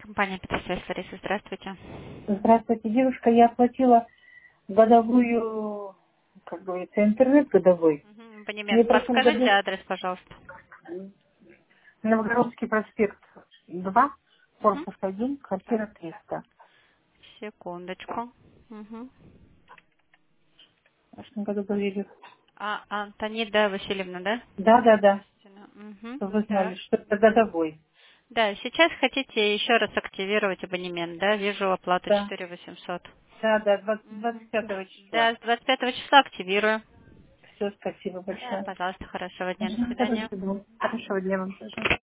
Компания «Петросвязь», Лариса, здравствуйте. Здравствуйте, девушка. Я оплатила годовую, как говорится, интернет годовой. Мне Абонемент. в прошлом Подскажите году адрес, пожалуйста. Новгородский проспект 2, Мгм. корпус 1, Так, квартира 300. секундочку. Мгм. В прошлом году говорили. Антонида Васильевна, да? Да. Угу. Вы знали, Так. что это годовой. Да, сейчас хотите еще раз активировать абонемент, да? Вижу оплату Да. 4800. Да, Мгм. 25 числа. Да, с 25 числа активирую. Все, спасибо Да, большое. пожалуйста, хорошего дня, до Мгм. свидания. Хорошего дня вам тоже.